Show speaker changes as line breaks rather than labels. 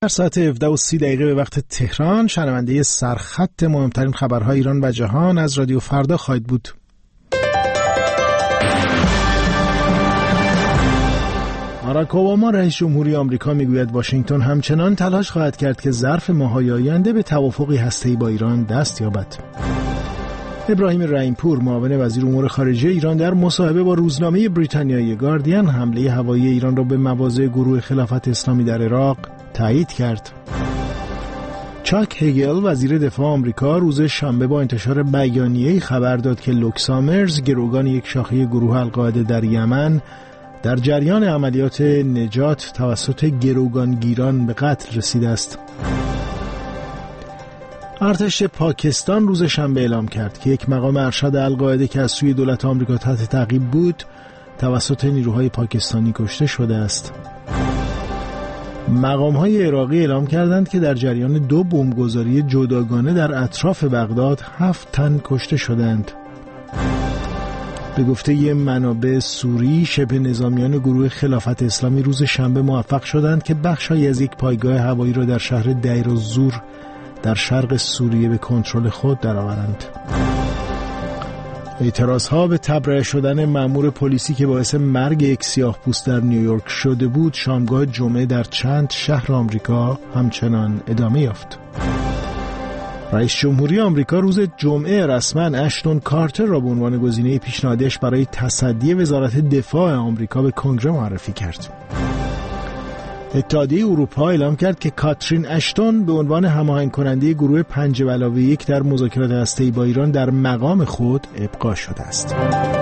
در ساعت 17:30 به وقت تهران شنونده سرخط مهمترین خبرهای ایران و جهان از رادیو فردا خواهید بود. باراک اوباما رئیس جمهوری آمریکا میگوید واشنگتن همچنان تلاش خواهد کرد که ظرف ماه‌های آینده به توافقی هسته‌ای با ایران دست یابد. ابراهیم رحیمپور معاون وزیر امور خارجه ایران در مصاحبه با روزنامه بریتانیایی گاردین حمله هوایی ایران را به مواضع گروه خلافت اسلامی در عراق تایید کرد. چاک هگل وزیر دفاع آمریکا روز شنبه با انتشار بیانیه‌ای خبر داد که لوکسامرز گروگان یک شاخه گروه القاعده در یمن در جریان عملیات نجات توسط گروگانگیران به قتل رسیده است. ارتش پاکستان روز شنبه اعلام کرد که یک مقام ارشد القاعده که از سوی دولت آمریکا تحت تعقیب بود توسط نیروهای پاکستانی کشته شده است. مقام‌های عراقی اعلام کردند که در جریان 2 بمبگذاری جداگانه در اطراف بغداد 7 تن کشته شدند. به گفته منابع سوری، شبه نظامیان گروه خلافت اسلامی روز شنبه موفق شدند که بخش‌هایی از یک پایگاه هوایی را در شهر دیر الزور در شرق سوریه به کنترل خود درآورند. اعتراضها به تبرئه شدن مأمور پلیسی که باعث مرگ یک سیاه‌پوست در نیویورک شده بود شامگاه جمعه در چند شهر آمریکا همچنان ادامه یافت. رئیس جمهوری آمریکا روز جمعه رسما اشتون کارتر را به عنوان گزینه پیشنهادیش برای تصدی وزارت دفاع آمریکا به کنگره معرفی کرد. اتحادیه اروپا اعلام کرد که کاترین اشتون به عنوان هماهنگ کننده گروه 5+1 در مذاکرات هسته‌ای با ایران در مقام خود ابقا شده است.